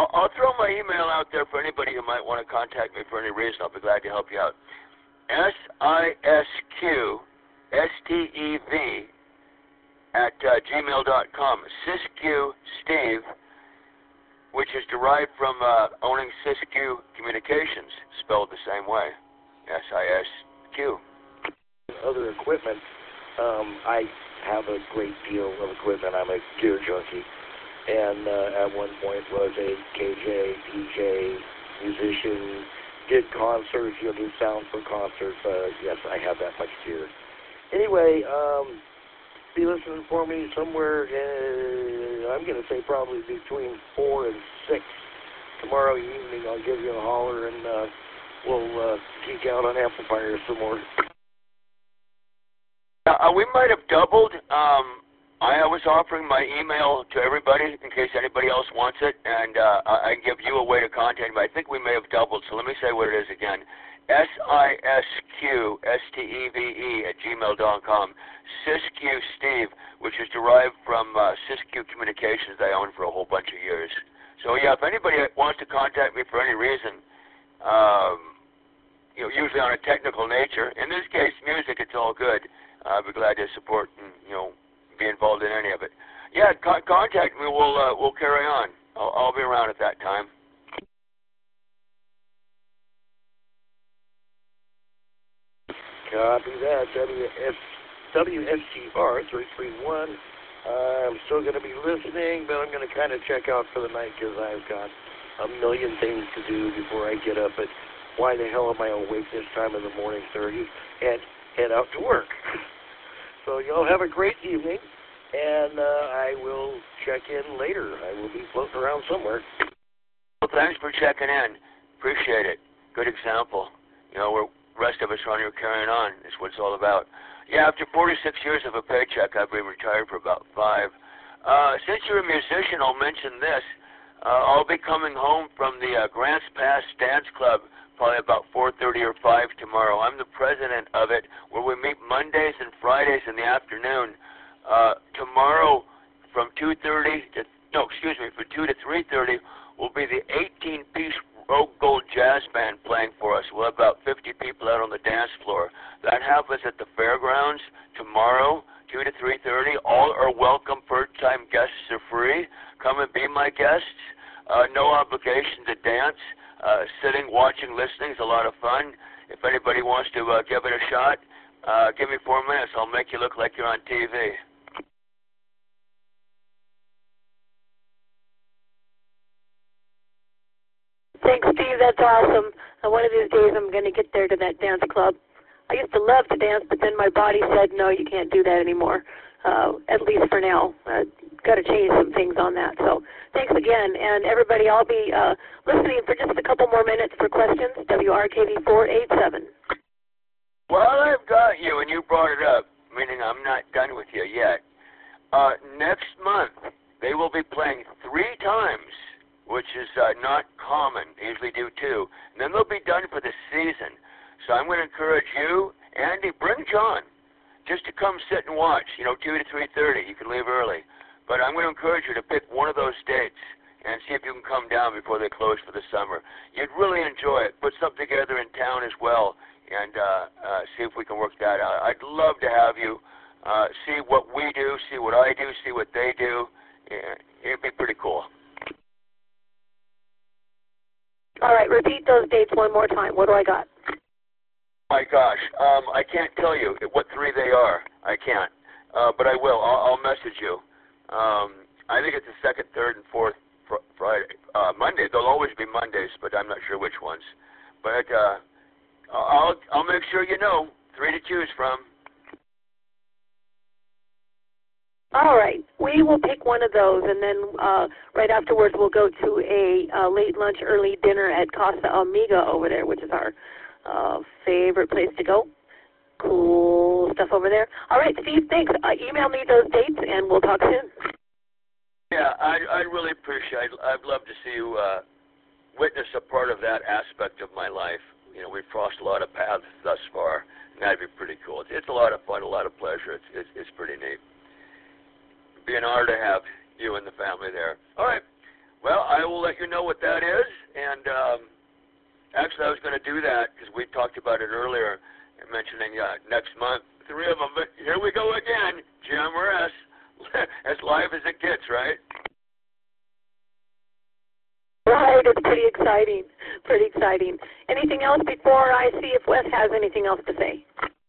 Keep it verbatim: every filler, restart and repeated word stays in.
I'll, I'll throw my email out there for anybody who might want to contact me for any reason. I'll be glad to help you out. S I S Q S T E V at uh, gmail dot com. Siskiyou Steve, which is derived from uh, owning Siskiyou Communications, spelled the same way. S I S Q. Other equipment, um, I have a great deal of equipment. I'm a gear junkie, and uh, at one point was a K J, D J, musician, did concerts, you know, do sound for concerts. Uh, yes, I have that much gear. Anyway, um, be listening for me somewhere, uh, I'm going to say probably between four and six tomorrow evening. I'll give you a holler, and uh, we'll uh, geek out on amplifiers some more. Uh, we might have doubled. Um, I was offering my email to everybody in case anybody else wants it, and uh, I give you a way to contact me. I think we may have doubled, so let me say what it is again. S I S Q S T E V E at gmail dot com. Siskiyou Steve, which is derived from uh, Siskiyou Communications that I owned for a whole bunch of years. So, yeah, if anybody wants to contact me for any reason, um, you know, usually on a technical nature, in this case, music, it's all good. Uh, I'd be glad to support and, you know, be involved in any of it. Yeah, con contact me. We'll uh, we'll carry on. I'll, I'll be around at that time. Copy that. W S G R three three one. Uh, I'm still going to be listening, but I'm going to kind of check out for the night because I've got a million things to do before I get up. But why the hell am I awake this time in the morning, thirty, and head out to work? So y'all have a great evening, and uh, I will check in later. I will be floating around somewhere. Well, thanks for checking in. Appreciate it. Good example. You know, we're, the rest of us around here carrying on. That's what it's all about. Yeah, after forty-six years of a paycheck, I've been retired for about five. Uh, since you're a musician, I'll mention this. Uh, I'll be coming home from the uh, Grants Pass Dance Club probably about four thirty or five tomorrow. I'm the president of it, where we meet Mondays and Fridays in the afternoon. Uh, tomorrow from two thirty to, no, excuse me, from two to three thirty will be the eighteen-piece Rogue Gold Jazz Band playing for us. We'll have about fifty people out on the dance floor. That happens at the fairgrounds tomorrow, two to three thirty. All are welcome. First-time guests are free. Come and be my guests. Uh, no obligation to dance. Uh, sitting, watching, listening is a lot of fun. If anybody wants to uh, give it a shot, uh, give me four minutes. I'll make you look like you're on T V. Thanks, Steve. That's awesome. Uh, one of these days I'm going to get there to that dance club. I used to love to dance, but then my body said, no, you can't do that anymore, uh, at least for now. Uh, got to change some things on that. So thanks again. And everybody, I'll be uh, listening for just a couple more minutes for questions. W R K V four eight seven. Well, I've got you, and you brought it up, meaning I'm not done with you yet. Uh, next month, they will be playing three times, which is uh, not common. They usually do two. And then they'll be done for the season. So I'm going to encourage you, Andy, bring John, just to come sit and watch, you know, two to three thirty. You can leave early. But I'm going to encourage you to pick one of those dates and see if you can come down before they close for the summer. You'd really enjoy it. Put something together in town as well, and uh, uh, see if we can work that out. I'd love to have you uh, see what we do, see what I do, see what they do. It'd be pretty cool. All right, repeat those dates one more time. What do I got? My gosh, um, I can't tell you what three they are. I can't, uh, but I will. I'll, I'll message you. Um, I think it's the second, third, and fourth fr Friday. Uh, Monday. They'll always be Mondays, but I'm not sure which ones. But uh, I'll I'll make sure you know. Three to choose from. All right. We will pick one of those, and then uh, right afterwards we'll go to a uh, late lunch, early dinner at Casa Amiga over there, which is our uh, favorite place to go. Cool stuff over there. All right, Steve, thanks. Uh, email me those dates, and we'll talk soon. Yeah, I'd, I'd really appreciate it. I'd love to see you uh, witness a part of that aspect of my life. You know, we've crossed a lot of paths thus far, and that'd be pretty cool. It's, it's a lot of fun, a lot of pleasure. It's, it's, it's pretty neat. It'd be an honor to have you and the family there. All right. Well, I will let you know what that is, and um, actually I was going to do that because we talked about it earlier, mentioning uh, next month, three of them, but here we go again, Jim or S, as live as it gets, right? Right, it's pretty exciting, pretty exciting. Anything else before I see if Wes has anything else to say?